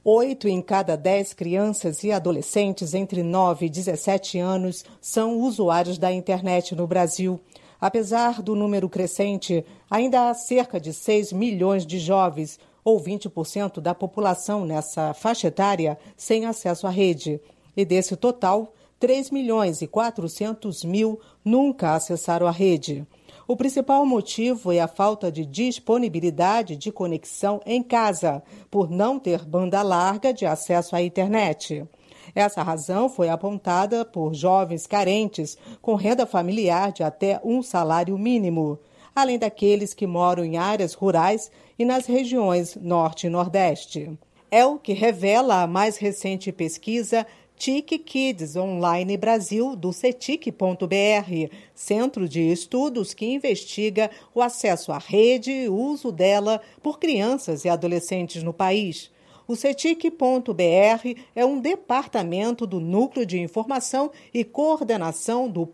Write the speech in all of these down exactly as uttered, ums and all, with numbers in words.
Oito em cada dez crianças e adolescentes entre nove e dezessete anos são usuários da internet no Brasil. Apesar do número crescente, ainda há cerca de seis milhões de jovens, ou vinte por cento da população nessa faixa etária, sem acesso à rede. E desse total, três milhões e quatrocentos mil nunca acessaram a rede. O principal motivo é a falta de disponibilidade de conexão em casa, por não ter banda larga de acesso à internet. Essa razão foi apontada por jovens carentes com renda familiar de até um salário mínimo, além daqueles que moram em áreas rurais e nas regiões Norte e Nordeste. É o que revela a mais recente pesquisa T I C Kids Online Brasil, do cetic ponto b r, centro de estudos que investiga o acesso à rede e o uso dela por crianças e adolescentes no país. O cetic ponto b r é um departamento do Núcleo de Informação e Coordenação do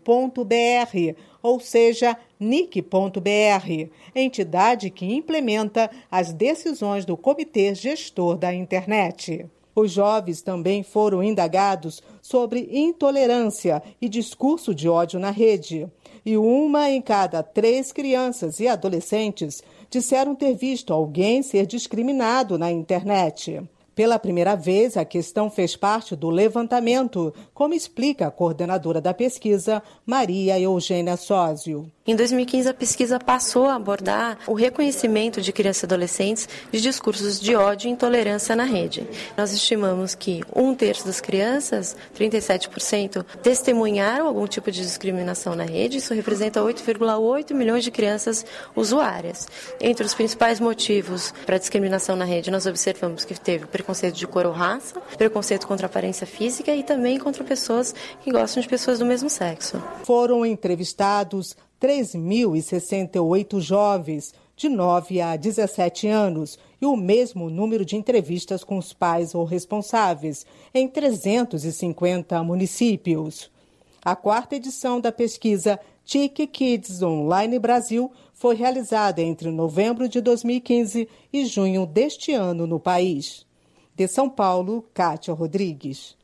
.br, ou seja, N I C ponto b r, entidade que implementa as decisões do Comitê Gestor da Internet. Os jovens também foram indagados sobre intolerância e discurso de ódio na rede. E uma em cada três crianças e adolescentes disseram ter visto alguém ser discriminado na internet. Pela primeira vez, a questão fez parte do levantamento, como explica a coordenadora da pesquisa, Maria Eugênia Sósio. Em dois mil e quinze, a pesquisa passou a abordar o reconhecimento de crianças e adolescentes de discursos de ódio e intolerância na rede. Nós estimamos que um terço das crianças, trinta e sete por cento, testemunharam algum tipo de discriminação na rede. Isso representa oito vírgula oito milhões de crianças usuárias. Entre os principais motivos para a discriminação na rede, nós observamos que teve preconceito de cor ou raça, preconceito contra a aparência física e também contra pessoas que gostam de pessoas do mesmo sexo. Foram entrevistados três mil e sessenta e oito jovens de nove a dezessete anos e o mesmo número de entrevistas com os pais ou responsáveis em trezentos e cinquenta municípios. A quarta edição da pesquisa T I C Kids Online Brasil foi realizada entre novembro de dois mil e quinze e junho deste ano no país. De São Paulo, Kátia Rodrigues.